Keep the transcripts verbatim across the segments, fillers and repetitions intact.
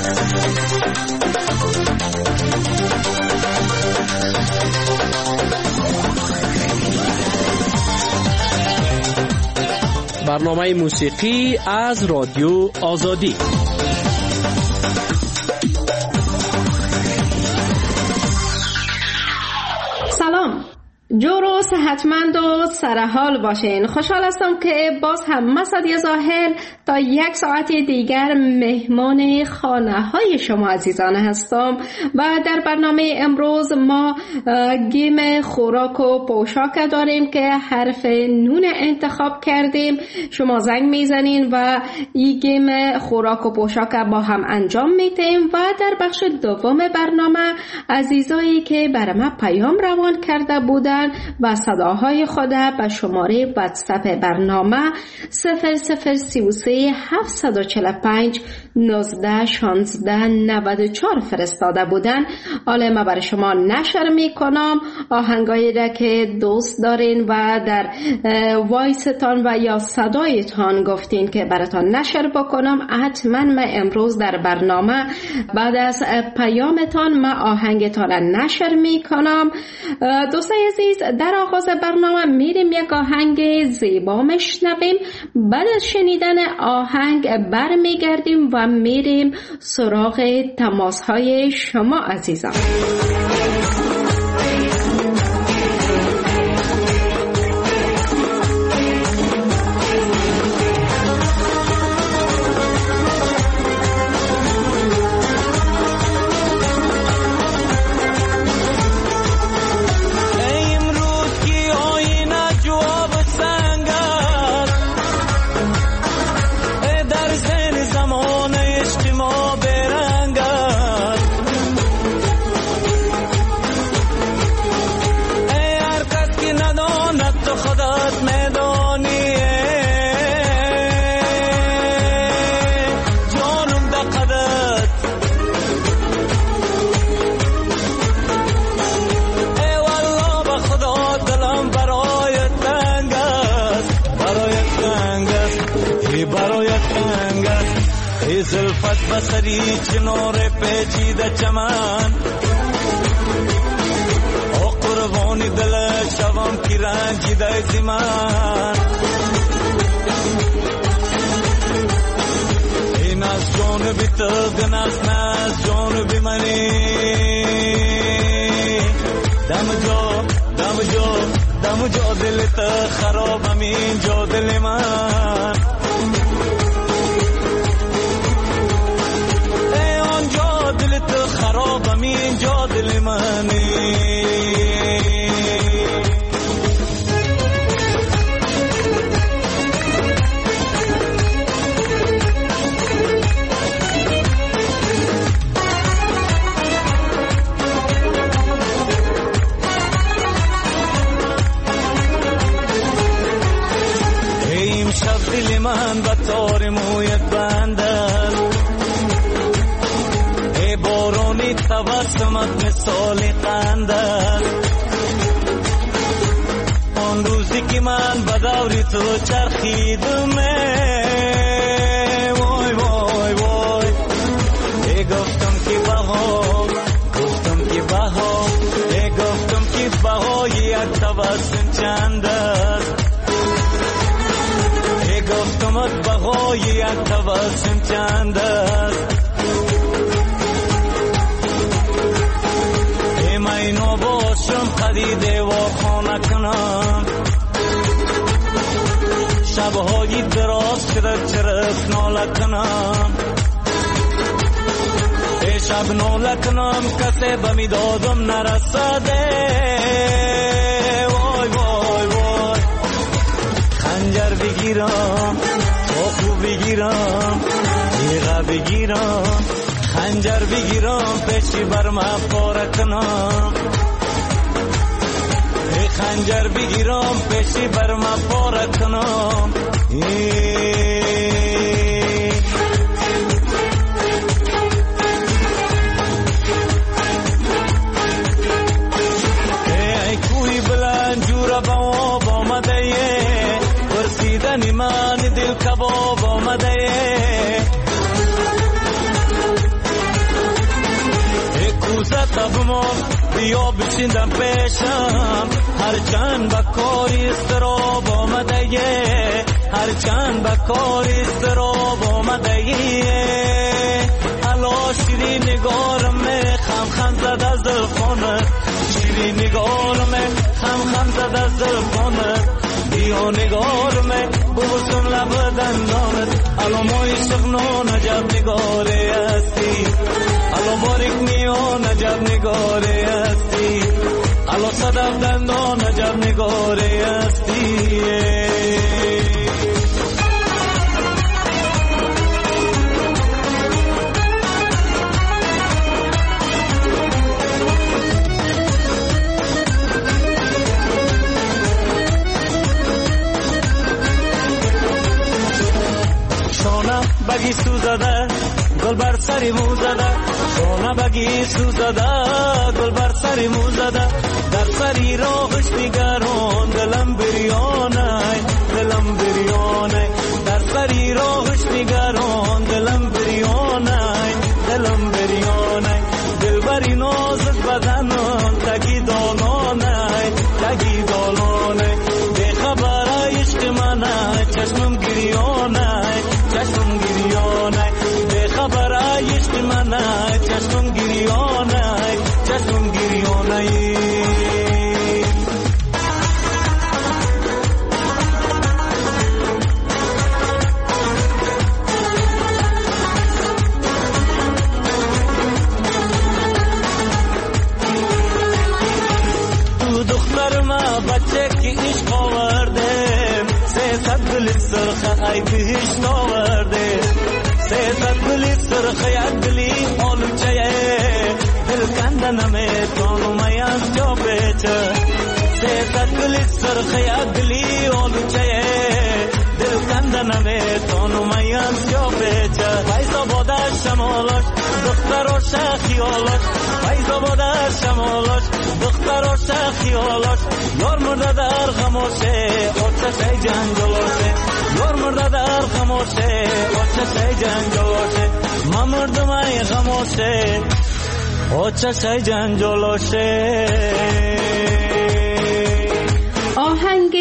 برنامه موسیقی از رادیو آزادی. سلام، جور و صحتمند و سرحال باشین. خوشحال هستم که باز هم مسعد زاهل تا یک ساعت دیگر مهمان خانه های شما عزیزان هستم و در برنامه امروز ما گیم خوراک و پوشاک داریم که حرف نون انتخاب کردیم. شما زنگ میزنین و این گیم خوراک و پوشاک با هم انجام میدیم و در بخش دوم برنامه عزیزایی که برای ما پیام روان کرده بودن و صداهای خود به شماره واتساپ برنامه صفر صفر سی و سه هفت چهار پنج نوزده شانزده نود و چهار فرستاده بودن. حالا ما برای شما نشر میکنم آهنگایی را که دوست دارین و در وایستان و یا صدایتان گفتین که براتان نشر بکنم. حتما ما امروز در برنامه بعد از پیامتان ما آهنگتان را نشر میکنم. دوستای عزیز، در آغاز برنامه میریم یک آهنگ زیبا میشنویم. بعد از شنیدن آهنگ برمیگردیم و میریم سراغ تماس های شما عزیزان. زلفت بسری چنار پیچیده چمن او قربانی دل شوم کی رنجیده زمان. این از جانبی تو دن از نه از جانبی منی دم جو دم جو دم جو دل تو خرابم اینجا دل من. خرابم اینجا دل منی. این شب دل من با تار مویت بندن بارونی تبسمت مثال قندل. آن روزی که من بدوری تو چرخیدم وای وای وای ای گفتم که بها گفتم که بها ای گفتم که بهای یک تبسم چند است ای گفتمت بهای یک تبسم چند است. اینو باشم خریده و خانه کنم شبهای دراز چرک چرک ناله کنم ای شب ناله کنم کسی بمی دادم نرسده وای وای وای خنجر بگیرم چاقو بگیرم تیغه بگیرم خنجر بگیرم پیشی بر ما پاره کنم ای خنجر بگیرم پیشی بر ما پاره کنم. ای کوی بلند جورا با آمده پرسیدنی من دل کباب آمده عقبمون بیا بشیندم پیشم، هرچند به کاری استراب آمده یه، هرچند به کاری استراب آمده یه. الا شیرین نگارم خم خم زده زلفانت، شیرین نگارم خم خم زده زلفانت، بیا نگارم بوسم لب دندانت. الا مای شغنو نجب نگاره هستی، الا باریک میو نجب نگاره هستی، الا صدف دندان نجب نگاره هستی. بگی سوزده گل بر سری مو زده، شونه بگی سوزده گل بر سری مو زده، در سری راهش نگران دلم بریانه، دلم بریانه، در سری راهش نگران دلم بریانه، دلم بریانه. دل بری نازک بدنان تگی دالانه، تگی دالانه، به خبر عشق منه چشمم گریانه، چشمم گریانه، به خبر عشق منه چشمم گریانه، چشمم گریانه. تو دختر ما بچه که عشق آورده، سه صد گل سرخ ای بهشت آورده، سه صد گل سرخ یک دلی آلوچه، دل کندن میتون و میان جا بیچه، سه صد گل سرخ یک دلی آلوچه، دل کندن میتون و میان جا بیچه. فیضا باده شمالش دختر و شخیالش، فیضا باده شمالش دختر و شخیالش، یار مرده در خموشه آتشه جنگلاشه، یار مرده در خموشه آتشه جنگلاشه، من مردم ای خموشه آتشه جنگلاشه. آهنگ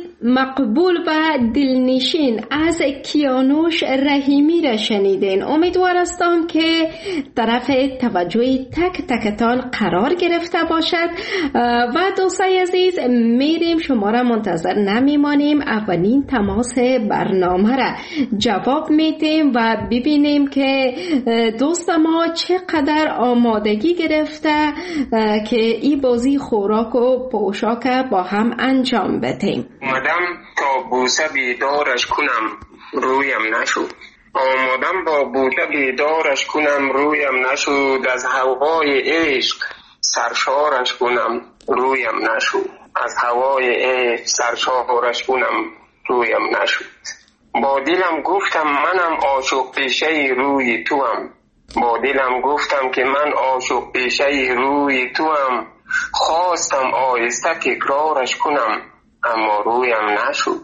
مقبول و دلنشین از کیانوش رحیمی را شنیدین. امیدوار هستم که طرف توجه تک تکتان قرار گرفته باشد و دوستای عزیز میریم شما را منتظر نمیمانیم، اولین تماس برنامه را جواب میدیم و ببینیم که دوست ما چقدر آمادگی گرفته که این بازی خوراک و پوشاک با هم انجام بدیم. آمدم تا بوسه بیدارش کنم رویم نشد، آمدم با بوسه بیدارش کنم رویم نشد، از هوای عشق سرشارش کنم رویم نشد، از هوای عشق سرشارش کنم رویم نشد. با دلم گفتم منم عاشق پیشه روی توام، با دلم گفتم که من عاشق پیشه روی توام، خواستم آهسته تکرارش کنم اما رویم نشد.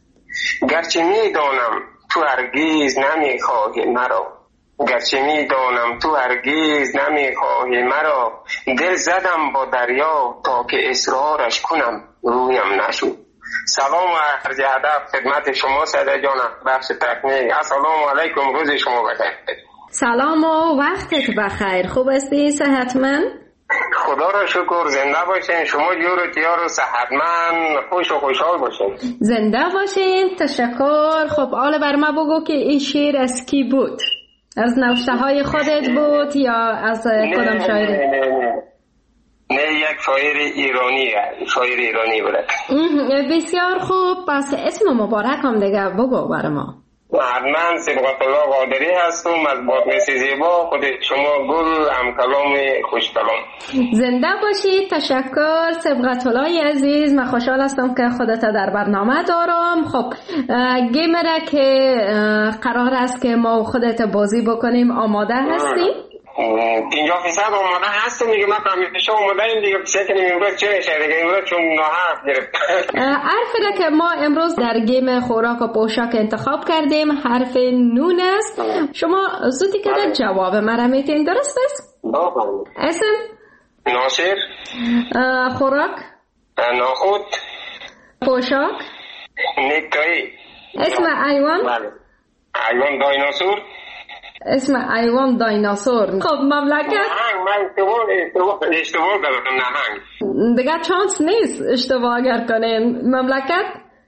گرچه میدانم تو هرگز نمیخواهی مرا، گرچه میدانم تو هرگز نمیخواهی مرا، دل زدم با دریا تا که اصرارش کنم رویم نشد. سلام و عرض ادب خدمت شما ساده جانم، بخش تکنیک. السلام علیکم، روز شما بخیر. سلام و وقتت بخیر. خوب هستی؟ صحتمند؟ خدا را شکر، زنده باشین. شما جور و تیار و صحتمند، خوش و خوشحال باشین. زنده باشین. تشکر. خب حالا بر ما بگو که این شعر از کی بود؟ از نوشته های خودت بود یا از کدام شاعری؟ نه نه نه نه یک شاعر ایرانی، شاعر ایرانی بود. بسیار خوب. پس اسم مبارک هم دیگه بگو بر ما. من صبغت الله قادری هستم از بادغیس زیبا، خود شما گل هم کلام خوش کلام. زنده باشید. تشکر صبغت الله عزیز. من خوشحال هستم که خودت در برنامه دارم. خب گیمره که قرار است که ما خودت بازی بکنیم آماده هستی؟ پنجاه فیصد آماده هستم دیگه. من همیشه آماده ایم دیگه. بسیار کنیم امروز چه میشه دیگه؟ امروز چون ناحق گرفت. حرفی که ما امروز در گیم خوراک و پوشاک انتخاب کردیم حرف نون است. شما زودی که در جواب مرا میتین، درست است؟ بله. اسم؟ ناصر. خوراک؟ نخود. پوشاک؟ نیکایی. اسم حیوان؟ بله. حیوان دایناسور. اسم حیوان دایناسور. خب مملکت؟ نهنگ. من اشتباه اشتباه کردم. نهنگ. دیگه چانس نیست اشتباه اگر کنیم. مملکت؟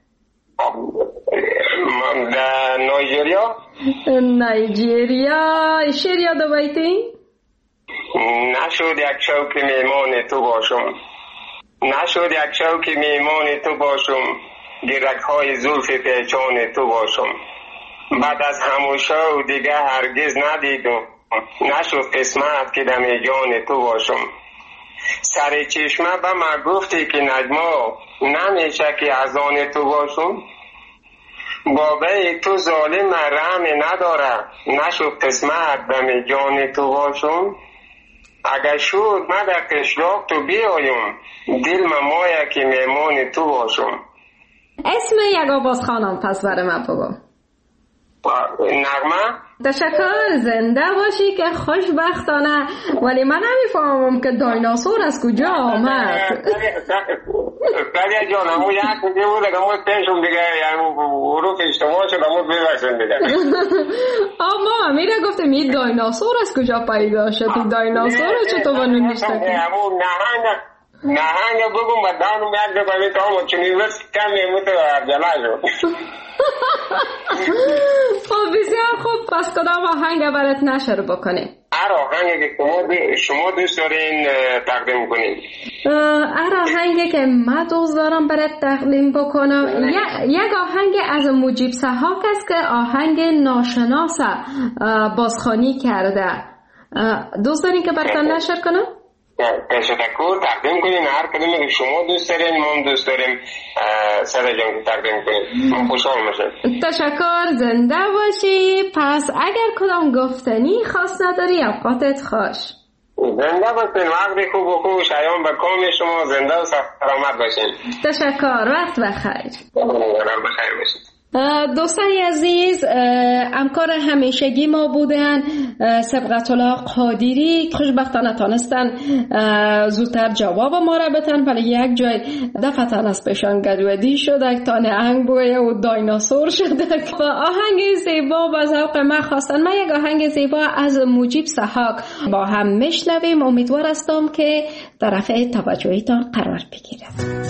در نایجریا. نایجریا. شیر یا دو بیتی؟ نشد یک شوک میمان تو باشم، نشد یک شوک میمان تو باشم، گرک های زلف پیچان تو باشم. بعد از همون شو دیگه هرگز ندیدم، نشد قسمت که دم جان تو باشم. سر چشمه به من گفتی که نجما نمیشه که از آن تو باشم. بابای تو ظالم رحم نداره، نشد قسمت دم جان تو باشم. اگر شد من در قشلاق تو بیایم، دل ممایه که میمان تو باشم. اسم یک آواز خانم پس برای من بگو. نغمه. تشکر، زنده باشی که خوشبختانه. ولی من نمیفهمم که دایناسور از کجا آمد. قدیه جان همون یک کجا بود که همون پنشم دیگه یعنی حروف اشتباه شد همون بیرسن دیگه. اما میره گفتم این دایناسور از کجا پیدا شد؟ این دایناسور چطور بنون نشته کنی؟ همون نهنگ نهنگ بگم و دانو میاد بگم تا همون چونی وست کم نیموت جلا شد. خب بسیار خوب، پس کدام آهنگ برات نشر بکنه؟ هر آهنگی که شما شما دوست دارین تقدیم کنین. هر آهنگی که من دوست دارم برات تقدیم بکنم یک آهنگ از مجیب سحاک است که آهنگ ناشناس بازخوانی کرده. دوست دارین که براتون نشر کنم؟ تشکر، تقدیم کنین هر کدومی که شما دوست دارین. ما هم دوست داریم صدا جان تقدیم کنین. من خوشحال میشم. تشکر، زنده باشی. پس اگر کدام گفتنی خاص نداری اوقاتت خوش. زنده باشین، وقت خوب و خوب شایان به کام شما. زنده و سلامت باشین. تشکر، وقت بخیر. بخیر باشید. دوستان عزیز، همکار همیشگی ما بودن سبقت الله قادری. خوشبختانه تانستن زودتر جواب ما را بتن، ولی یک جای دفتن از پیشان گدودی شده تا نهنگ بویه و دایناسور شده. و آهنگ زیبا با ذوق من خواستن. من یک آهنگ زیبا از مجیب سحاک با هم میشنویم. امیدوار هستم که طرف توجهیتان قرار بگیرد.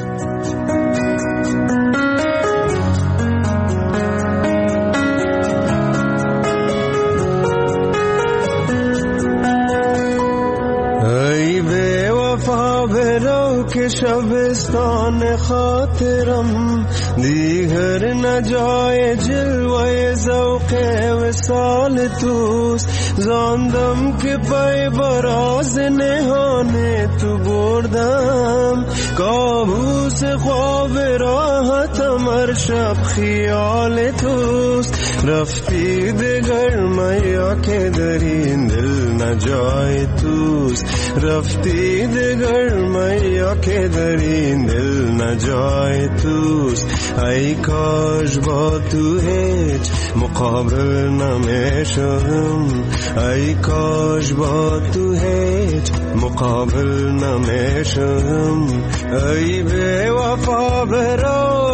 که شبستان خاطرم دیگر نجای جلوه ذوق وصال توست. زاندم که پای براز نهان تو بردم، کابوس خواب راحتم هر شب خیال توست. رفتی دگر میا که در این دل نجای توست، رفتی دگر میا که در این دل نجای توست. ای کاش با تو هیچ مقابل نمیشم، ای کاش با تو هیچ مقابل نمیشم. ای بی وفا برو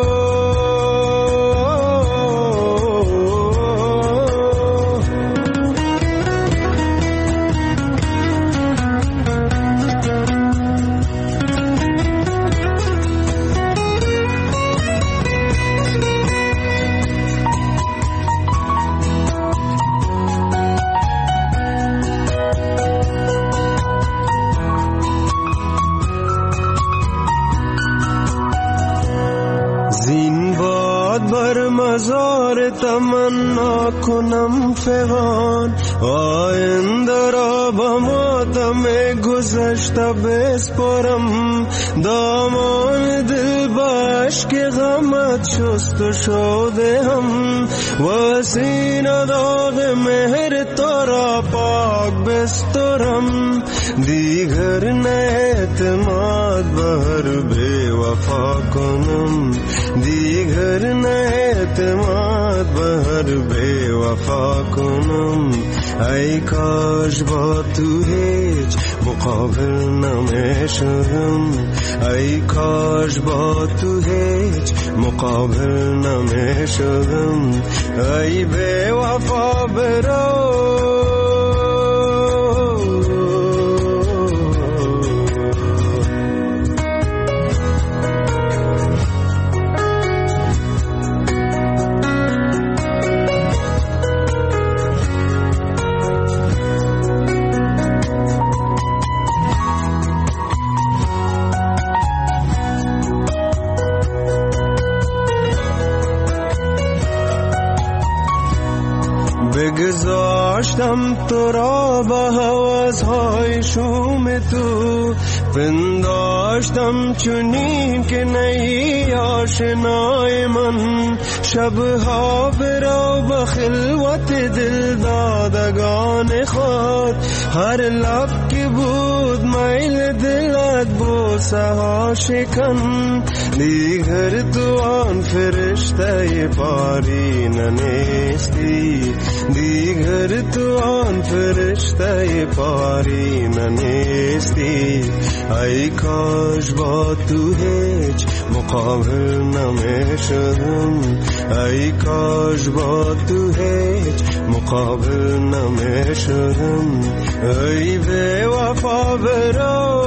مزار تمنا کنم فغان، آینده را با ماتم گذشته بسپارم. دامان دل با اشک غمت شست و شده هم و سینه داغ مهر تو را پاک بسترم دیگر نه اعتماد بر بی وفا کنم دیگر نه اعتماد بر بی وفا کنم ای کاش با تو هیچ مقابل نمیشدم ای کاش با تو هیچ مقابل نمیشدم ای بی وفا برو بگذاشتم تو را با هوس‌های شوم تو پنداشتم چنین که نی آشنای من شبها برو با خلوت دل دادگان خود هر لب که بود میل دلت بوسه ها شکن دیگر تو آن فرشته پارینه نیستی دیگر تو آن فرشته پارینه نیستی ای کاش با تو هیچ مقابل نمیشدم ای کاش با تو هیچ مقابل نمیشدم ای بی وفا برو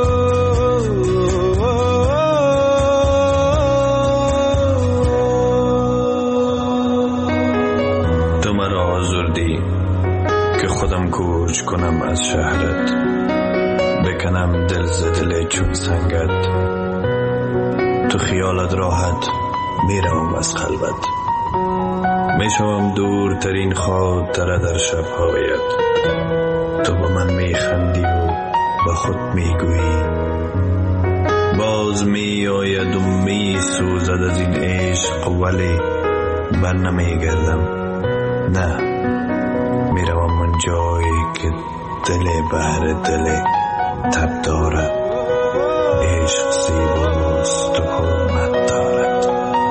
تو مرا آزردی که خودم کوچ کنم از شهرت بکنم دل ز دل چون سنگت تو خیالت راحت میروم از خلوت میشوم دورترین خاطره در شبهایت تو با من میخندی و با خود میگویی باز میآید و میسوزد از این عشق ولی بر نمیگردم نه میروم من جایی که دل بهر دل تب دارد عشق زیباست و حرمت دارد.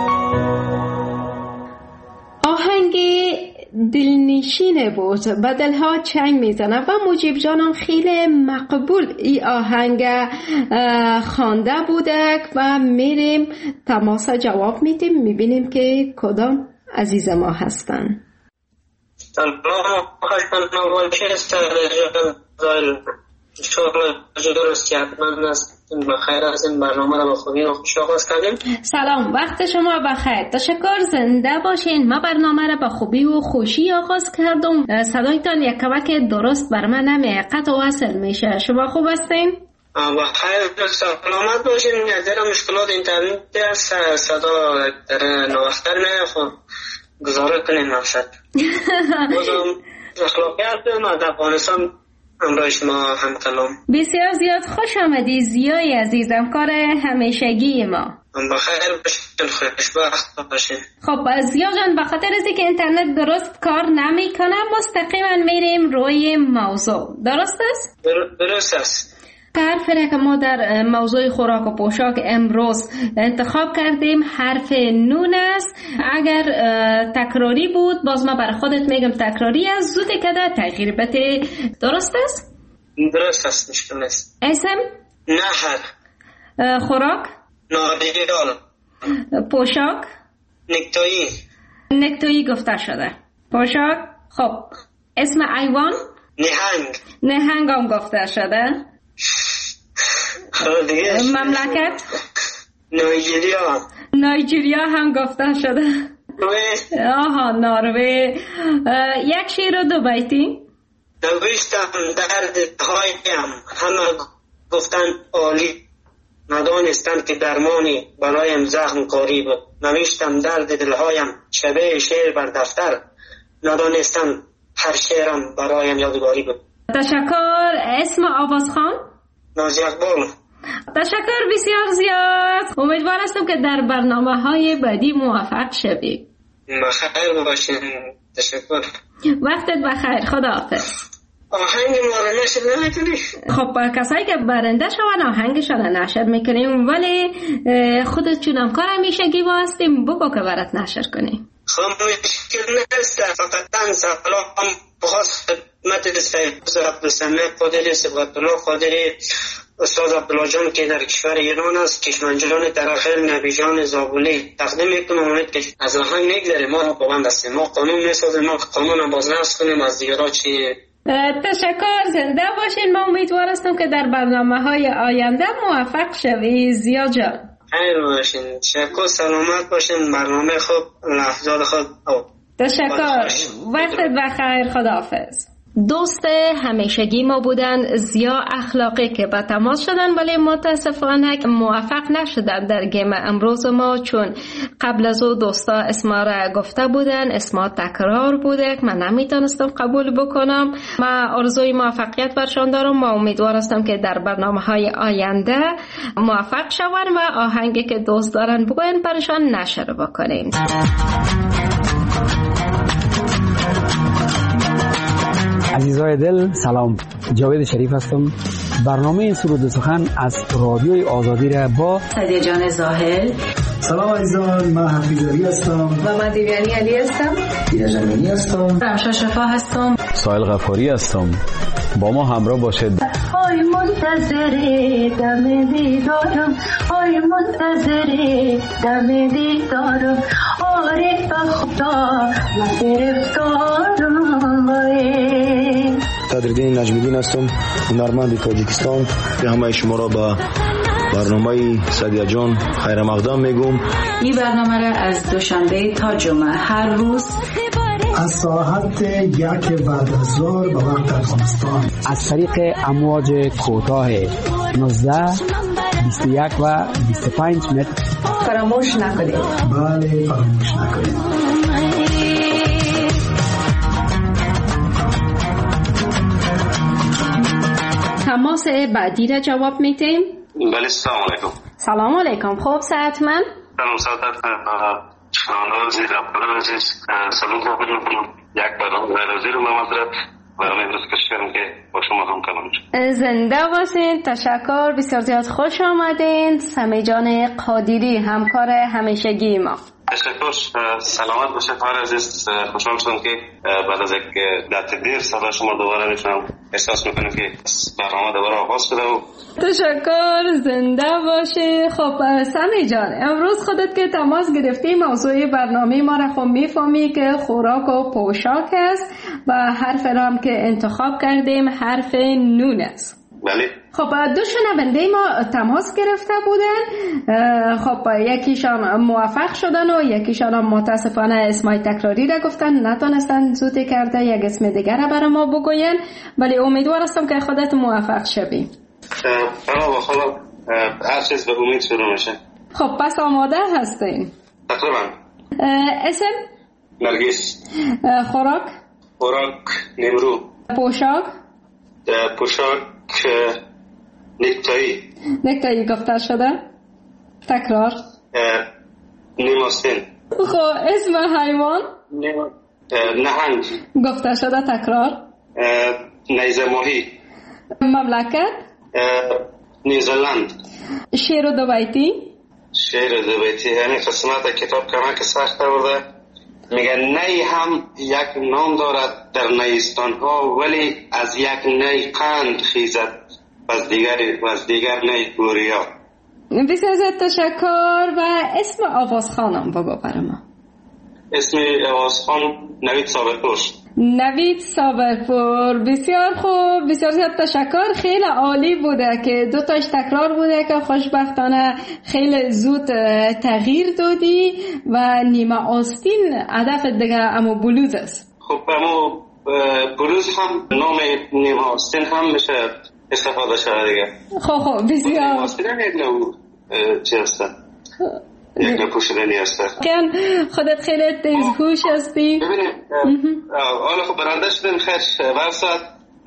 آهنگ دلنشینه بود و دلها چنگ میزنه و مجیب جانم خیلی مقبول ای آهنگ خوانده بوده و میریم تماس جواب میدیم میبینیم که کدام عزیز ما هستن. سلام خواهشتن نوالشه سرزال شغل درستی حتما است بخیر از این برنامه را با خوبی و خوش آغاز کردیم. سلام وقت شما بخیر تشکر زنده باشین. ما برنامه را با خوبی و خوشی آغاز کردم. صدایتان یک کمک درست بر من نمیه قطع و وصل میشه. شما خوب هستین؟ بخیر سلامت باشین. در مشکلات اینترنت است صدا در نواختر نمیخون گزاره کنین مقصد بازم اخلاقیت ما در افغانستان امروز شما هم کلام. بسیار زیاد خوش آمدی زیای عزیزم کار همیشگی ما. بخیر باشین خوشبخت باشین. خب زیا جان به خاطر از اینکه اینترنت درست کار نمیکنه مستقیما میریم روی موضوع. درست است؟ درست است. حرفی که ما در موضوع خوراک و پوشاک امروز انتخاب کردیم حرف نون است. اگر تکراری بود باز ما برای خودت میگم تکراری است زود کده تغییر بده. درست است؟ درست است مشکل است. اسم؟ نهر. خوراک؟ نادیال. پوشاک؟ نکتایی. نکتایی گفته شده. پوشاک؟ خب اسم ایوان؟ نهنگ. نهنگ هم گفته شده. مملکت؟ نایجریا. نایجریا هم گفته شده. آها نروژ. یک شعر و دو بیتی. نوشتم درد هایم همه گفتن عالی ندانستند که درمانی برایم زخم کاری بود. نوشتم درد دلهایم شبه شعر بر دفتر ندانستند هر شعرم برایم یادگاری بود. تشکر. اسم آواز خان؟ نازی اقبال. تشکر بسیار زیاد. امیدوار هستم که در برنامه های بعدی موفق شوی. بخیر باشین. تشکر. وقتت بخیر. خداحافظ. آهنگ ما رو نشر نمیتونی؟ خب کسایی که برنده شون آهنگشان نشر میکنیم، ولی خودت چون همکار همیشگی با هستیم بگو که برات نشر کنیم. خب مشکل نیست، فقط سلام بخواست خدمت سید عبدالسمیع قادری، صبغت الله قادری، استاد عبدالله جان که در کشور ایران است، کشمنجان ترخیل، نبی جان زابولی تقدیم میکنم. امید که از آهنگ نگذره، ما پابند هستیم، ما قانون میسازیم، ما قانون بازنفس کنیم، از دیگرها چی. تشکر. زنده باشین. ما امیدوار هستم که در برنامه های آینده موفق شوی زیا جان. خیر باشین. تشکر. سلامت باشین. برنامه خوب، لحظات خوب. تشکر. وقتت بخیر. خداحافظ. دوست همیشگی ما بودن زیا اخلاقی که به تماس شدن، ولی متاسفانه موفق نشدن در گیم امروز ما، چون قبل از او دوستا اسما را گفته بودن، اسما تکرار بوده، من نمیتونستم قبول بکنم. من آرزوی موفقیت برشان دارم. ما امیدوار هستم که در برنامه های آینده موفق شوند و آهنگی که دوست دارن بگوین برشان نشر بکنیم. عزیزای دل سلام، جاوید شریف هستم. برنامه سرود سخن از رادیوی آزادی را با سدیه جان زاهل. سلام عزیزان، من حفیظ علی هستم. و من دیویانی علی هستم. دیده جمعی هستم. رمشا شفا هستم. سایل غفاری هستم. با ما همراه باشید. آی منتظر دم دیدارم، آی منتظر دم دیدارم، آره به خدا من گرفتارم. قدردین نجمیدین هستم، هنرمند تاجیکستان. به همه شما را با برنامه سدیه جان خیر مقدم میگم. این برنامه را از دوشنبه تا جمعه هر روز از ساعت یک بعد از ظهر به وقت افغانستان از طریق امواج کوتاه نوزده، بیست و یک و بیست و پنج متر فراموش نکنید. بله فراموش نکنید. تماس بعدی را جواب میتیم. بله سلام علیکم. سلام علیکم. خوب صحتمند؟ سلام سعادت شنوندگان زیر رفتار عزیز، سلام میکنم. یک برنامه غیرازی رو من مطرح و امروز کشی کردم که با شما هم کلام شد. زنده باشین. تشکر. بسیار زیاد خوش آمدین. سمی جان قادری، همکار همیشگی ما. تشکر. سلامت باشه فر عزیز. خوشحال شدم که بعد از یک مدت دیر صدا شما دوباره میشنم. احساس میکنم که برنامه دوباره آغاز شده. و تشکر. زنده باشی. خب سمی جان، امروز خودت که تماس گرفتی، موضوع برنامه ما را خب میفهمی که خوراک و پوشاک است و حرف را هم که انتخاب کردیم حرف نون است. بله. خب دو شنونده ما تماس گرفته بودن. خب یکیشان موفق شدن و یکیشان هم متاسفانه اسمای تکراری را گفتن، نتونستن زودی کرده یک اسم دیگر را برای ما بگوین، ولی امیدوار هستم که خودت موفق شوی. بله با خدا هر چیز به امید شروع میشه. خب پس آماده هستین؟ تقریبا. اسم؟ نرگس. خوراک؟ خوراک نیمرو. پوشاک؟ پوشاک نکتایی. نکتایی گفته شده؟ تکرار. نیماستین. خب اسم حیوان؟ نهنگ. گفته شده. تکرار. نیزه ماهی. مملکت؟ نیوزلند. شعر و دو بیتی؟ شعر دو بیتی یعنی قسمت کتاب کمک سخت برده. میگه نی هم یک نام دارد در نیستان ها، ولی از یک نی قند خیزد و از دیگر و از دیگر نی گوریا. بسیار تشکر. و اسم آوازخانم بگو برای ما. اسم آوازخان نوید صابرپور. نوید صابرپور. بسیار خوب. بسیار زیاد تشکر. خیلی عالی بوده که دو تاش تکرار بوده که خوشبختانه خیلی زود تغییر دادی و نیمه آستین هدف دیگه اما بلوز است. خب اما بلوز هم نام نیمه آستین هم میشه استفاده شده دیگه. خب خب بسیار. نیمه آستین هم یک نوع چی هسته؟ یک نوع پوشیدنی هسته. خودت خیلی تیزهوش هستی. ببینیم حالا خب برنده شدیم خیش برسد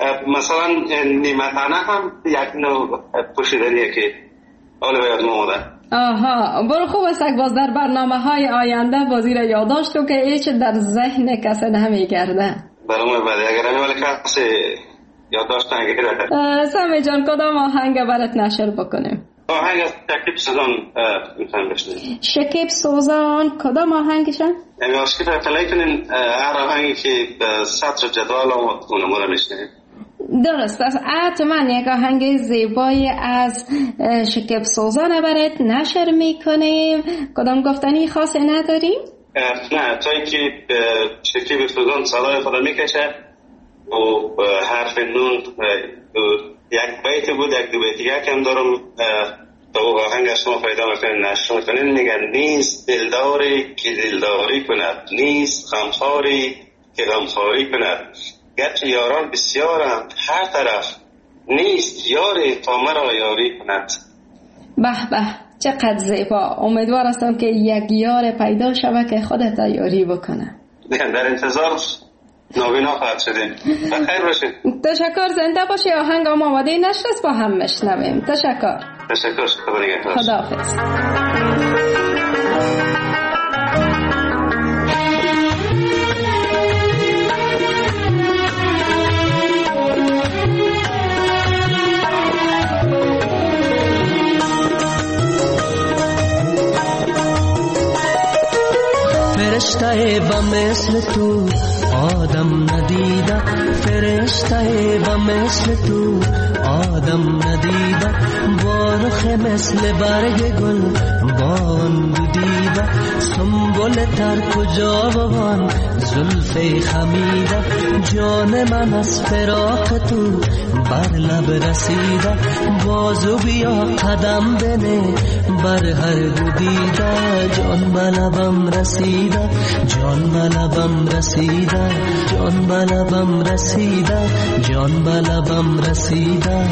مثلا نیمتانه هم یک نوع پوشیدنیه که حالا باید مومده. آها برو خوب است باز در برنامه های آینده بازی را یادداشت که هیچ در ذهن کسی نمیگرده. برای من بده اگر نمیولی کسی یادداشت نگیره. سامی جان کدام آهنگ برات نشر بکنیم؟ آهنگ از شکیب سوزان میتونم بشنیم. شکیب سوزان کدام آهنگشن؟ یعنی آشکی پر پلی کنین هر آهنگی که سطر جدوال آمد کنه مرا میشنیم. درست است. حتما یک آهنگ زیبایی از شکیب سوزان برات نشر میکنیم. کدام گفتنی خاصی نداریم؟ نه تایی که شکیب سوزان صدای خدا میکشه و حرف نون یک بیت بود یک دو بیتی کم دارم تا آهنگ شما پیدا میکنین نشر میکنین میگن نیست دلداری که دلداری کند نیست غمخواری که غمخواری کند گرچه یاران بسیارم هر طرف نیست یاری تا مرا یاری کند. به به چقدر زیبا. امیدوار هستم که یک یار پیدا شود که خودت یاری بکنه. در انتظار نابینا خواهد شدیم. بخیر باشید. تشکر. زنده باشی. آهنگ هم آماده نشست با هم مشنویم. تشکر. تشکر. خداحافظ. فرشته با مثل تو آدم ندیده فرشته با مثل تو آدم ندیده با رخ مثل برگ گل بان دیده سنبل تر کجا بوان زلف خمیده جان من از فراق تو بر لب رسیده بازو بیا قدم بنه بر هر دو دیده جان بلبم رسیده جان بلبم رسیده جان بلبم رسیده جان بلبم رسیده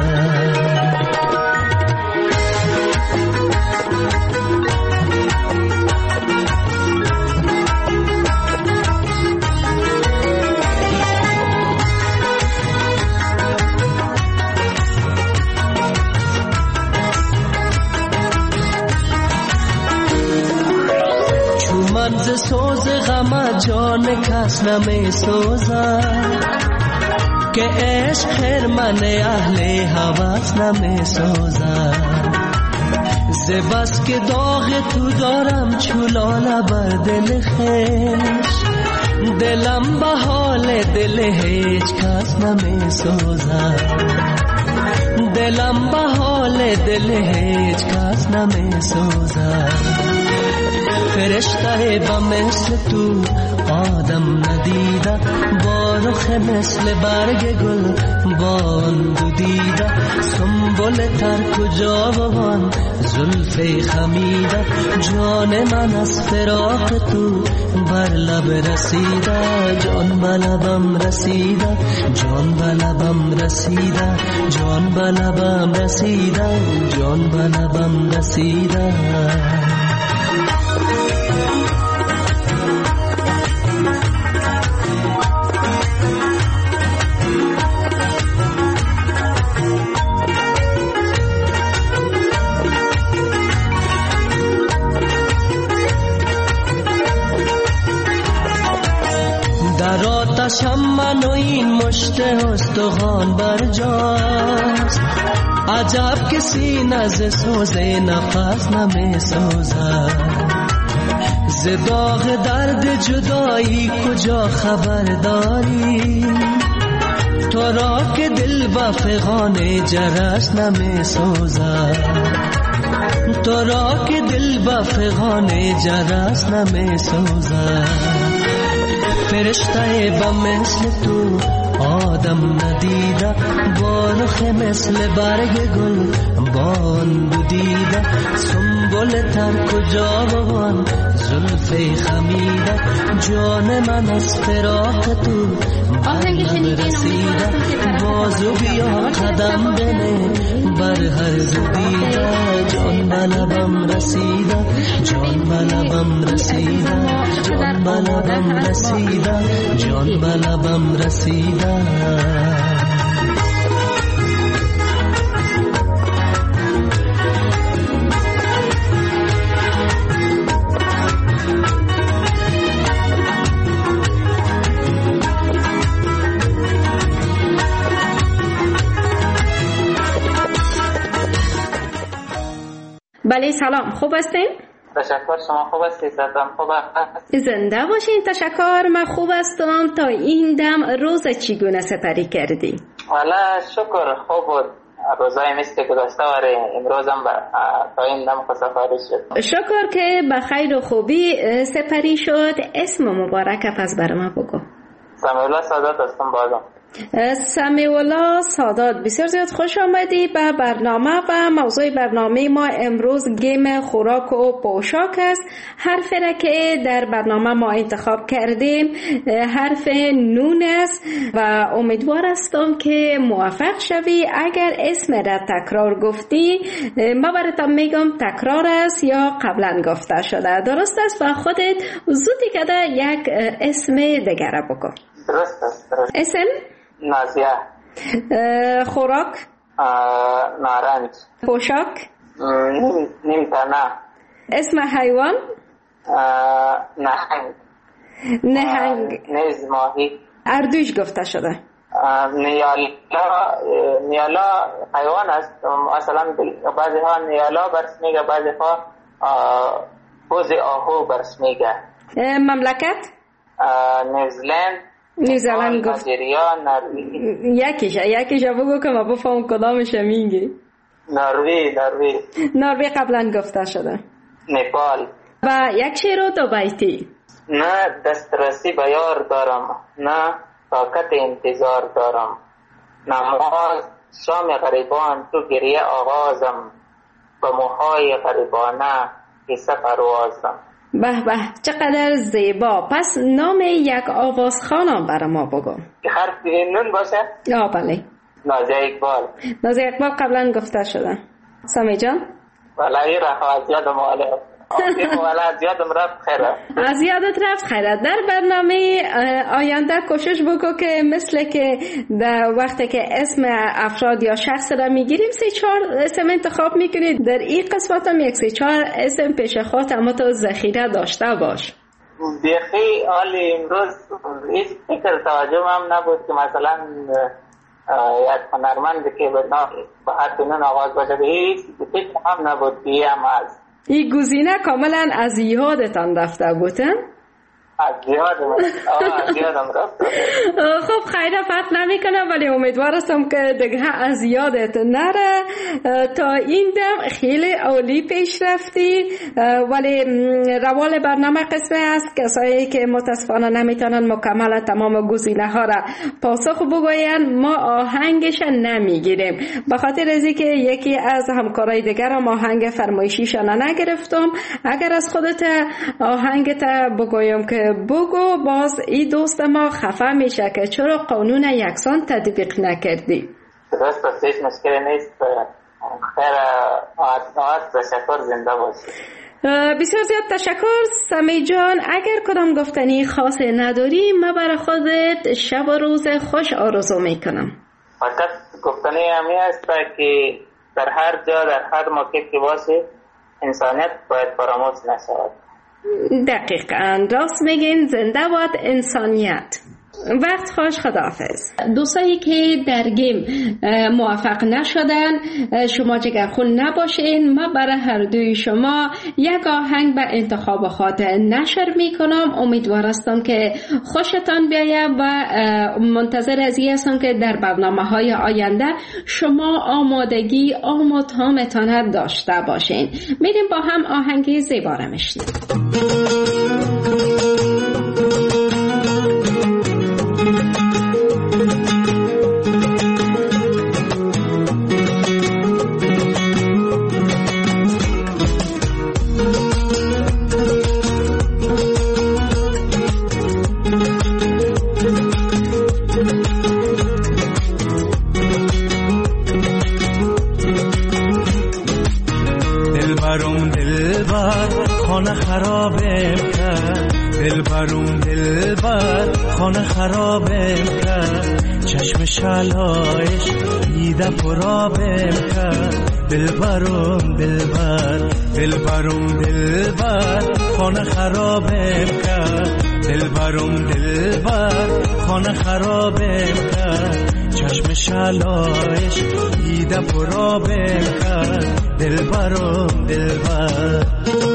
ز سوز غم جان کس نمی سوزد که عشق خرمن اهل هوس نمی سوزد ز بس که داغ تو دارم چولاله بر دل خویش دلم به حال دل هیچ کس نمی سوزد دلم به حال دل هیچ کس نمی سوزد فرشته با مثل تو آدم ندیده با رخ مثل برگ گل بان دو دیده سنبل تر کجا بوان زلف خمیده جان من از فراق تو بر لب رسیده جان بلبم رسیده جان بلبم رسیده جان بلبم رسیده جان بلبم رسیده در آتشم من و این مشت استخوان برجاست عجب که سینه ز سوز نفس نمی سوزد ز داغ درد جدایی کجا خبر داری تو را که دل با فغان جرس نمی سوزد تو را که دل با فغان جرس نمی سوزد فرشته با مثل تو آدم ندیده با رخ مثل برگ گل بان دو دیده سنبل تر کجا بوان زلف خمیده جان من از فراق تو بر رسیده بازو بیا قدم بنه بر هر دو دیده جان بلبم رسیده جان بلبم رسیده جان بلبم رسیده جان بلبم رسیده بله سلام، خوب هستین؟ تشکر، شما خوب هستید؟ زدم خوب هست؟ زنده باشین. تشکر، من خوب هستم. تا این دم روز چگونه سپری کردی؟ والا شکر خوب بود. روزای مثل گذشته ولی امروز هم تا این دم سپری شد. شکر که به خیر و خوبی سپری شد. اسم مبارک پس بر من بگو. سمیعالله سادات هستم بازم. سمیعالله سادات، بسیار زیاد خوش آمدی به برنامه و موضوع برنامه ما امروز گیم خوراک و پوشاک است. حرفی را که در برنامه ما انتخاب کردیم حرف نون است و امیدوار هستم که موفق شوی. اگر اسم را تکرار گفتی ما براتون میگم تکرار است یا قبلا گفته شده. درست است؟ و خودت زودی که یک اسم دیگر را بگو. درست است. درست. اسم؟ نازیه. خوراک؟ نارنج. پوشاک؟ نیم تنه. اسم حیوان؟ نهنگ. نهنگ. نیز ماهی. اردوش گفته شده. نیالا. نیالا حیوان است. مثلا بعضی ها نیالا برس میگه، بعضی ها پوز آهو برس میگه. مملکت؟ نیوزلند. نیوزلند گفت. نایجریا، نروژ. یکیش یکیش بگو که ما بفهم کدامش میگی. نروژ. نروژ. نروژ قبلا گفته شده. نپال. و یک شعر و دو بیتی. نه دسترسی به یار دارم، نه طاقت انتظار دارم، نماز شام غریبان تو گریه آغازم، به موهای غریبانه قصه پروازم. به به چقدر زیبا. پس نام یک آوازخوانم برای ما بگو. حرف نون باشه؟ آه بله. نازیه اقبال. نازیه اقبال قبلا گفته شده. سمی جان؟ والله را از یادم آله. والله از یادم رفت خیره. از یادت رفت خیره. در برنامه آینده کوشش بکن که مثل که در وقتی که اسم افراد یا شخص را میگیریم سه چهار اسم انتخاب میکنید. در این قسمت هم یک سه چهار اسم پیش خود اما تو ذخیره داشته باش. بیخی حالی امروز هیچ فکر توجه هم نبود که مثلا یک هنرمند که به حرف نون آغاز باشه، هیچ فکر هم نبود که هم هست. این گزینه کاملا از یادتان رفته بودن؟ از یادم از یادم رفته. خب خیلی فرق نمیکنه ولی امیدوار هستم که دیگه از یادت نره. تا این دم خیلی عالی پیش رفتی ولی روال برنامه قسمه است کسایی که متاسفانه نمیتونن مکمل تمام گزینه ها را پاسخ بگوین ما آهنگش نمیگیریم به خاطر از اینکه یکی از همکارای دیگر هم آهنگ فرمایشیشان نگرفتم. اگر از خودت آهنگت بگویم که بگو باز این دوست ما خفه میشه که چرا قانون یکسان تطبیق نکردی. درست است، هیچ مشکلی نیست. خیر آت تشکر، زنده باشی. بسیار زیاد تشکر سمی جان. اگر کدام گفتنی خاص نداری ما برای خودت شب و روز خوش آرزو میکنم. فقط گفتنی همی است که در هر جا در هر موقع که باشی انسانیت باید فراموش نشود. دقیقاً راست میگین. زنده باد انسانیت. وقت خوش، خداحافظ. دوستایی که در گیم موفق نشدن شما جگرخون نباشین. ما برای هر دوی شما یک آهنگ به انتخاب خود نشر میکنم. امیدوار هستم که خوشتان بیاید و منتظر از این هستم که در برنامه های آینده شما آمادگی آمد هامتان داشته باشین. میریم با هم آهنگی زیبا را میشنویم. دلبرم دلبر خانه خرابم کرد، دلبرم دلبر خانه خرابم کرد، چشم شلایش دیده پرابم کرد. دلبرم دلبر دلبرم دلبر خانه خرابم کرد، دلبرم دلبر خانه خرابم کرد، چشم شلایش دیده پرا بکرد دلبرم دلبر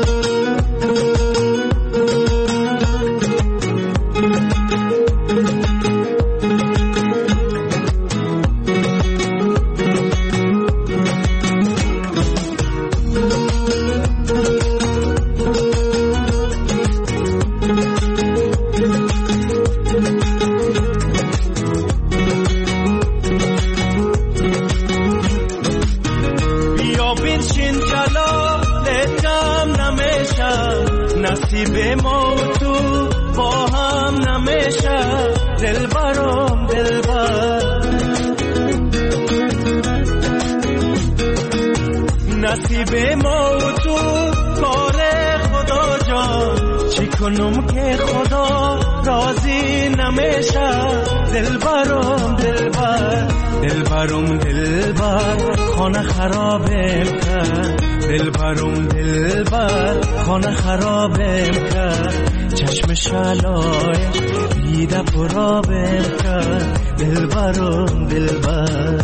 نصیب ما و تو با هم نمیشه دلبرم دلبر نصیب ما و تو کار خدا جان چی کنم که خدا راضی نمیشه دلبرم دلبر دلبرم دلبر خانه خرابم کرد دلبرم دلبر خانه خرابم کرد چشم شلایش دیده پرابم کرد دلبرم دلبر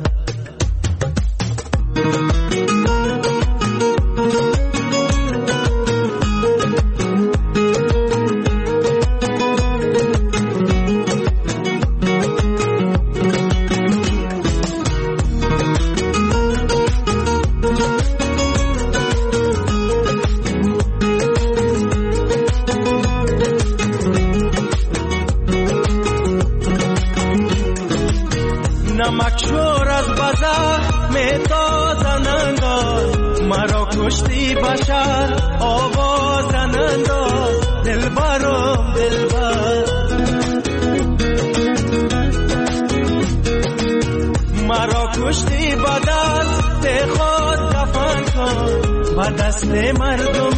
نمکشور از بزخ میتازن انداز مرا کشتی بشر آوازن انداز دلبرم دلبر مرا کشتی بدست خود دفن کن و دست مردم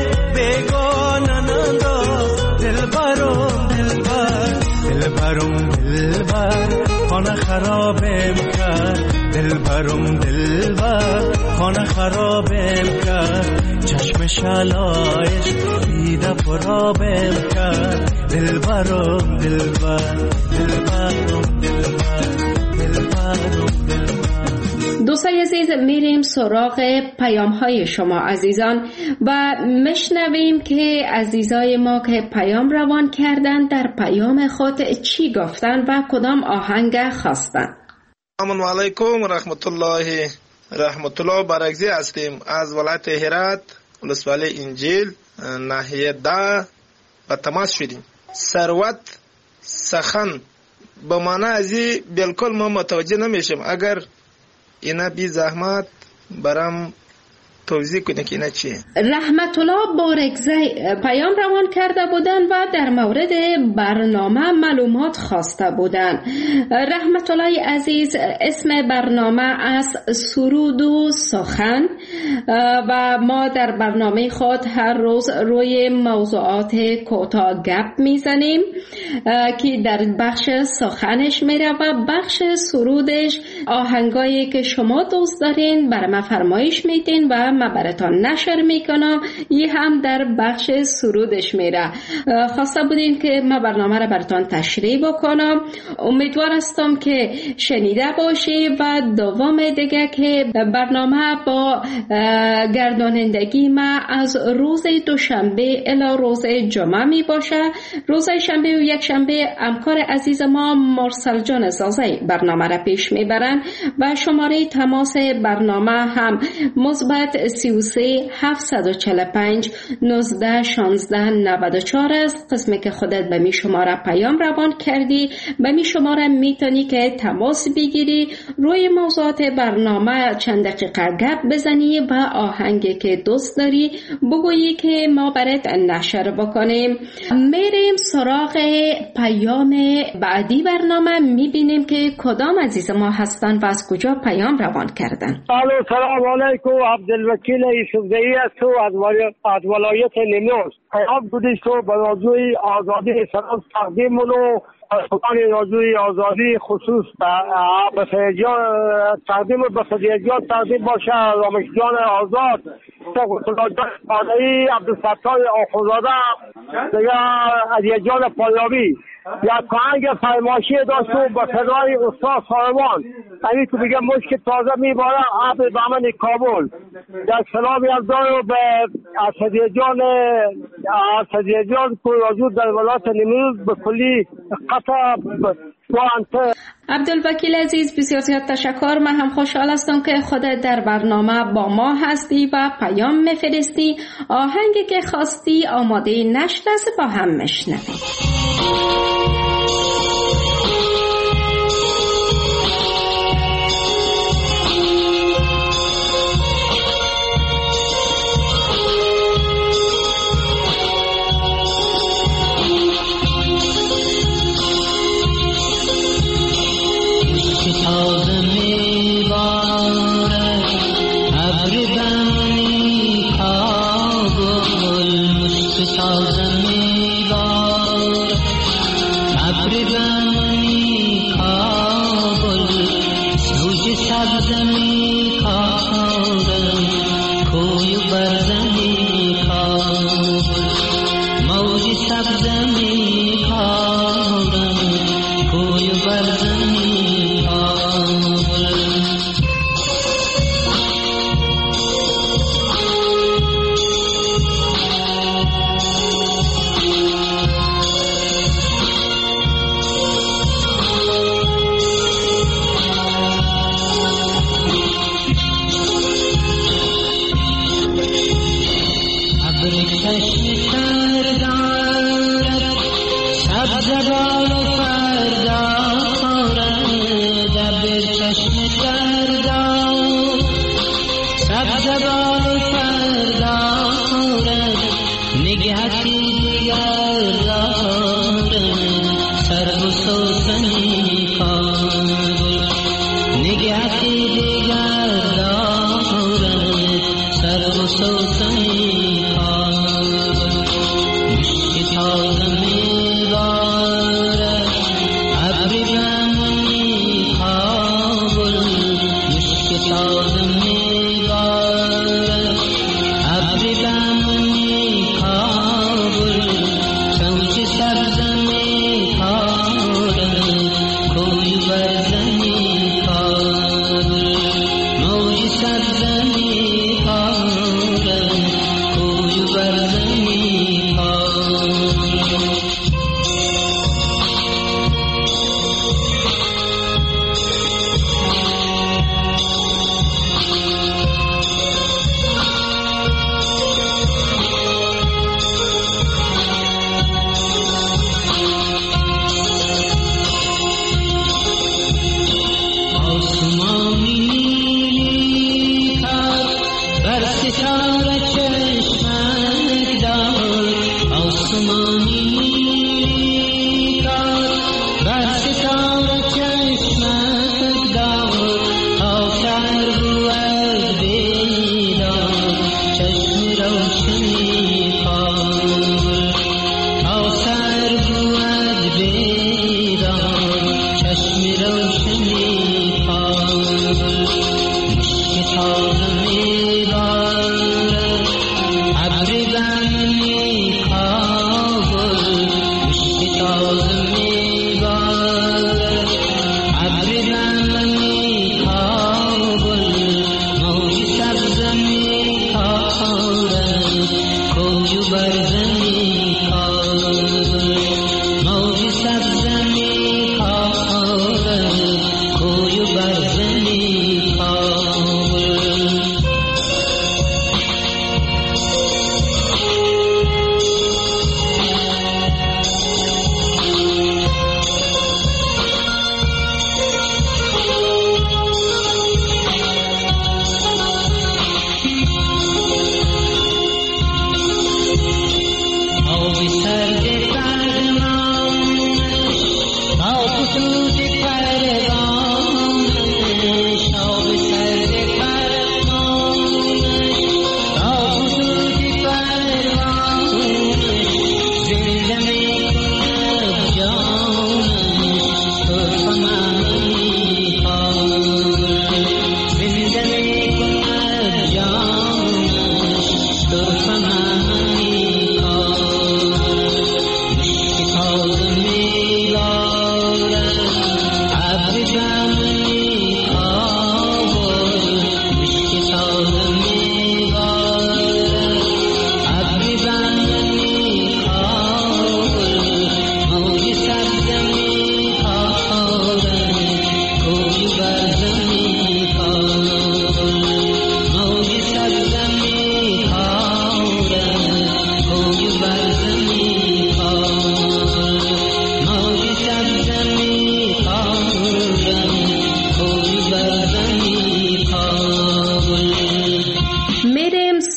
بیگانن انداز دلبرم دلبر دلبرم دلبر خانه خرابم کرد دلبرم دلبر خانه خرابم کرد چشم شلایش دیده پرابم کرد دلبرم دلبر دلبرم دلبر دلبرم دلبر. دوستای عزیز، میریم سراغ پیام های شما عزیزان و مشنویم که عزیزای ما که پیام روان کردن در پیام خود چی گفتن و کدام آهنگ خواستن. السلام علیکم و رحمت الله رحمت الله برگزی هستیم از ولایت هرات ولسوالی انجیل ناحیه ده و تماس شدیم. ثروت سخن به معنی ازی بالکل ما متوجه نمیشم، اگر اینا بی زحمت برام توضیح کنه که اینا چیه. رحمت الله بارگزی پیام روان کرده بودن و در مورد برنامه معلومات خواسته بودن. رحمت الله عزیز، اسم برنامه از سرود و سخن و ما در برنامه خود هر روز روی موضوعات کوتاه گپ میزنیم که در بخش سخنش میره و بخش سرودش آهنگایی که شما دوست دارین برای ما فرمایش میدین و ما براتون نشر میکنم، یه هم در بخش سرودش میره. خواسته بودین که ما برنامه را براتون تشریح بکنم. امیدوار هستم که شنیده باشی و دوم دیگه که برنامه با گردانندگی ما از روز دوشنبه الی روز جمعه می باشه. روز شنبه و یک شنبه همکار عزیز ما مرسل جان زازی برنامه را پیش میبرن و شماره تماس برنامه هم مثبت سی و سه هفتصد و چهل و پنج نوزده شانزده نود و چهار است. قسمی که خودت به می شماره پیام روان کردی به می شماره میتونی که تماس بگیری، روی موضوعات برنامه چند دقیقه گپ بزنی و آهنگی که دوست داری بگویی که ما برات نشر بکنیم. میریم سراغ پیام بعدی برنامه، میبینیم که کدام عزیز ما هستن و از کجا پیام روان کردن. سلام علیکم، عبدالوکیل یوسفزئی است و از ولایت نیمروز. پیام بودیش تو به رادیوی آزادی سلام تقدیم رو سلطان رادیوی آزادی خصوص به سیجان تقدیم به سیجان تقدیم باشه رامشجان آزاد سلطان قادری عبدالفتاح آخوزاده دیگه علیجان پایابی یک آهنگ فرمایشی داشت و با صدای استاد سارمان همین که بگم مشک تازه میباره آب دامن کابل در سلامی از دارو به اسدیه جان اسدیه جان که وجود در ولایت نیمروز به کلی قطع عبدالوکیل عزیز بسیار زیاد تشکر. من هم خوشحال هستم که خودت در برنامه با ما هستی و پیام میفرستی. آهنگی که خواستی آماده نشده است، با هم میشنویم.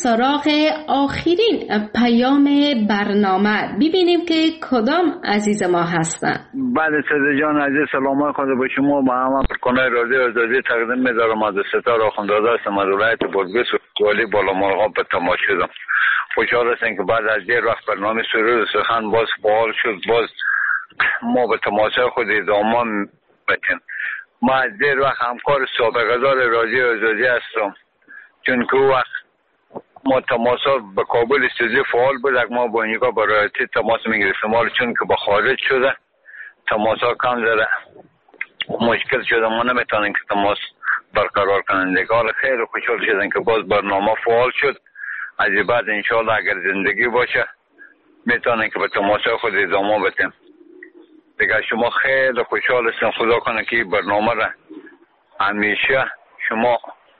سراغ آخرین پیام برنامه ببینیم که کدام عزیز ما هستن. بله صدر جان عزیز، سلام خدا به شما. با همه پرکنای رادیو آزادی تقدیم می‌دارم. از ستاره آخوندزاده هستم از ولایت بادغیس والی بالامرغاب به تماس شدم. خوشحال هستم که بعد از دیر وقت برنامه سرود سخن باز فعال شد. باز ما به تماسهای خود ادامه بتیم. ما از دیر وقت همکار سابقه‌دار رادیو آزادی هستم، چون که وقت ما تماسا به کابل استودیو فعال بود، ما با اینجا برای تماس میگرفتیم، حالا چون که به خارج شده تماسا کم زده مشکل شده، ما نمیتونیم که تماس برقرار کنیم دیگه. حالا خیلی خوشحال شدن که باز برنامه فعال شد. از این بعد انشاءالله اگر زندگی باشه میتونیم که به تماسا خود ادامه بدیم دیگه. شما خیلی خوشحال هستم، خدا کنه که این برنامه را همیشه شما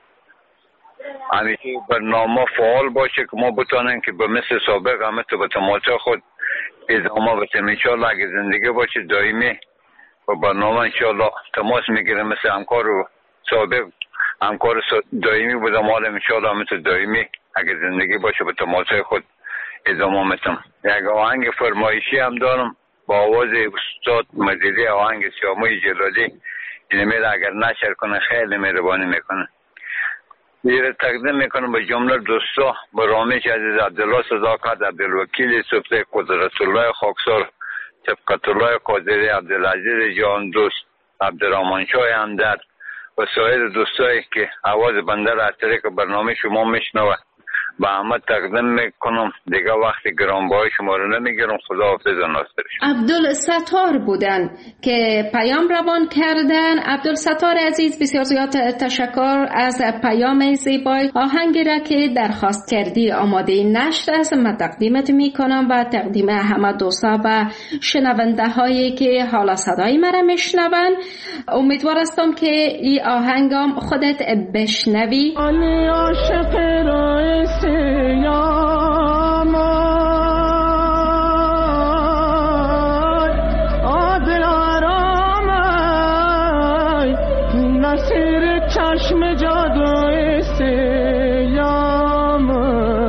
همیشه برنامه فعال باشه که ما بتونیم که به مثل سابق همه تو به تماسا خود ادامه بدیم. انشاءالله اگر زندگی باشه دائمی و برنامه انشاءالله تماس میگیریم مثل همکار سابق، همکار دائمی بودم، حالا انشاءالله همه تو دائمی اگر زندگی باشه به تماسای خود ادامه میتم. یک آهنگ فرمایشی هم دارم با آواز استاد مزیدی، آهنگ سیاموی جلالی، این میل اگر نشر کنه خیلی مهربانی میکنه. دیره تقدیم میکنم به جمله دوستا، به رامش عزیز، عبدالله صداقت، عبدالوکیل صفته، قدرت الله خاکسار، شفقت الله قادری، عبدالعزیز جان دوست، عبدالرحمن شاه همدرد و سایر دوستایی که آواز بنده را از طریق برنامه شما میشنوه به همه تقدیم میکنم. دیگه وقت گرانبهای شما رو نمیگیرم. خدا حافظ و ناصرش. عبدالستار بودن که پیام روان کردن. عبدالستار عزیز بسیار زیاد تشکر از پیام زیبای. آهنگی را که درخواست کردی آماده نشد است، من تقدیمت میکنم و تقدیم همه دوستا و شنونده هایی که حالا صدای مرا میشنون. امیدوار هستم که این آهنگم خودت بشنوی. عاشق رئیس یام عادل آرام نصیر چشم جادوی سیام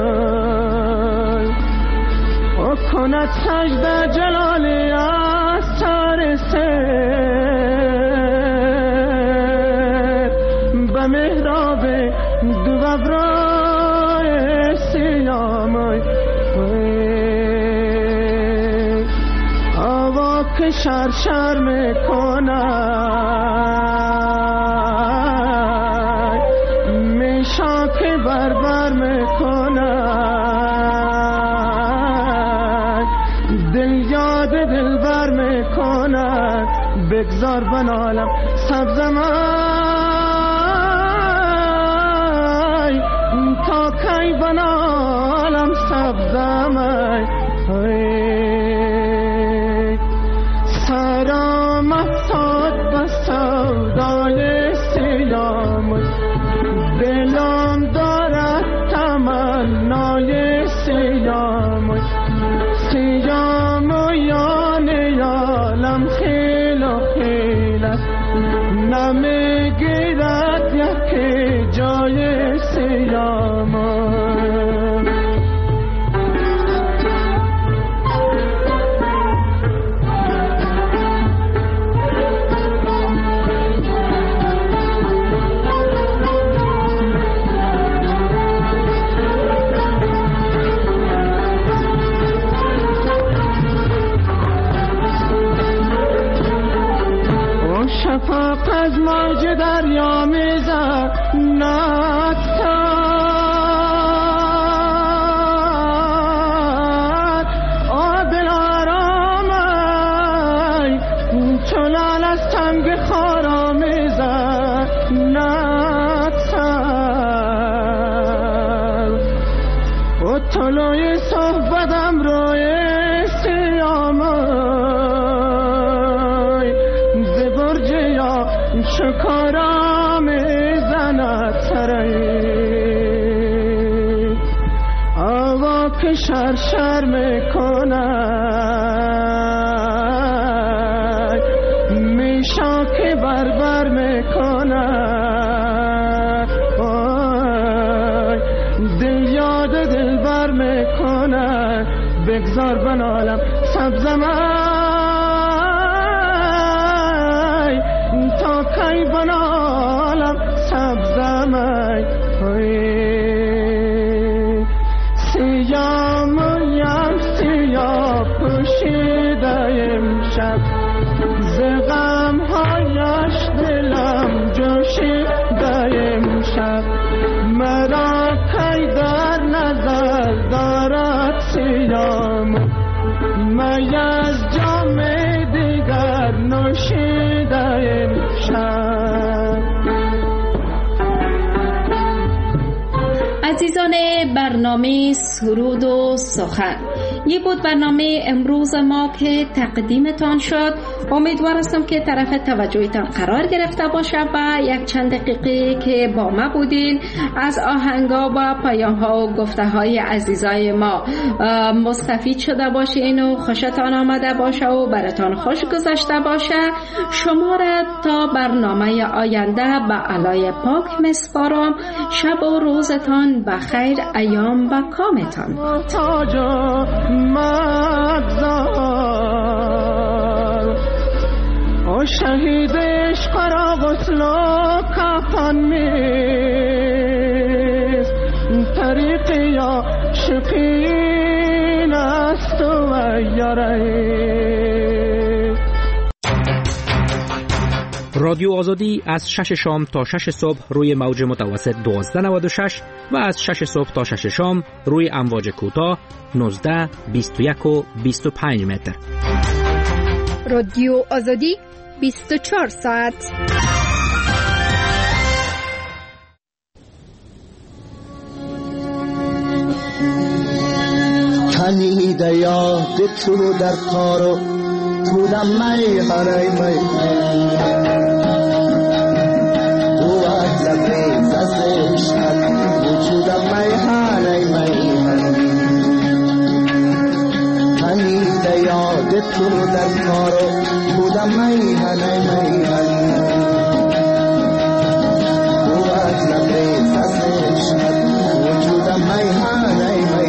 و کند سجده جلالی از سر سر به محراب دو ابرار هوا که شر شر میکنه میشا که بربر میکنه دل یاد دل بر میکنه بگذار بنالم سبزمای تا کی بنالم سبزمای سرام افتاد به سودای سیام دلم دارد تمنای سیام سیام و یان یالم خیل و خیلت نمیگیرد یکی جای سیام. شفاق از موج دریا میزد نکتر آدل آرامای چلال از تنگ خارا میزد نکتر و طلوی صحبتم روی شکارا میزند سرایی هوا که شر شر میکند میشا که بربر میکند دل یاد بگذار بنالم سبزم ای تا کی بنالم سبزم ای سیام یم سیاه پوشیده امشب ز غم هایش دلم جوشیده امشب مرا کی در نظر دارد سیام می از جام دیگر نوشیده امشب. عزیزان برنامه سرود و سخن، یه بود برنامه امروز ما که تقدیمتان شد. امیدوار هستم که طرف توجهتان قرار گرفته باشه و یک چند دقیقه که با ما بودین از آهنگا و پیام‌ها و گفته‌های عزیزای ما مستفید شده باشین و خوشتان آمده باشه و براتان خوش گذشته باشه. شما را تا برنامه آینده به علای پاک مسپارم. شب و روزتان بخیر، ایام و کامتان. او شهید عشق را غسل و کفن نیست، طریق یا شقین است و یاره. رادیو آزادی از شش شام تا شش صبح روی موج متوسط دوازده نود و شش و از شش صبح تا شش شام روی امواج کوتاه نوزده، بیست و یک و بیست و پنج متر. رادیو آزادی بیست و چهار ساعت. تنیده یاد تو در کارو تو دم می هنای می او از لبریز از عشقت وجودم می هنای می تنیده یاد تو در کارو تو دم می هنای می او از لبریز از عشقت وجودم می هنای می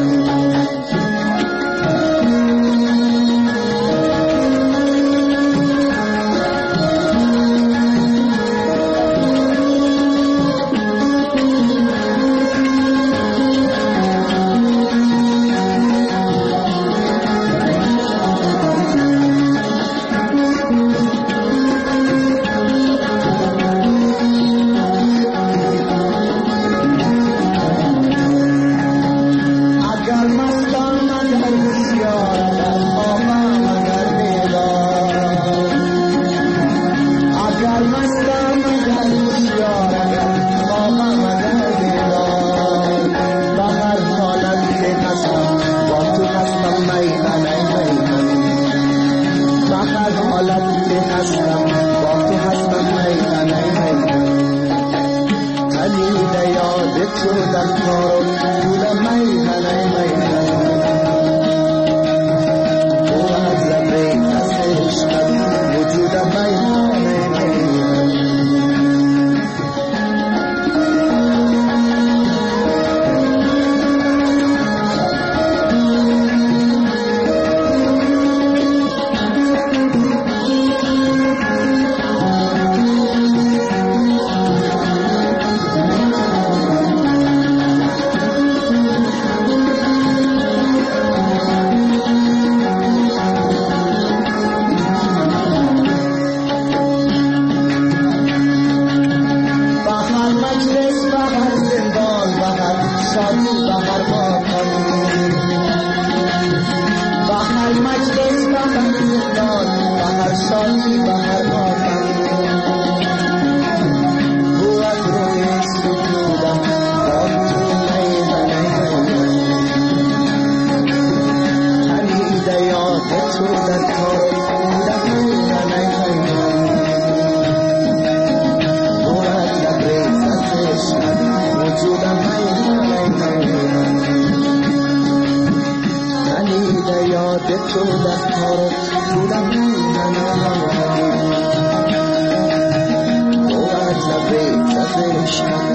تو در کار بودم او از لبه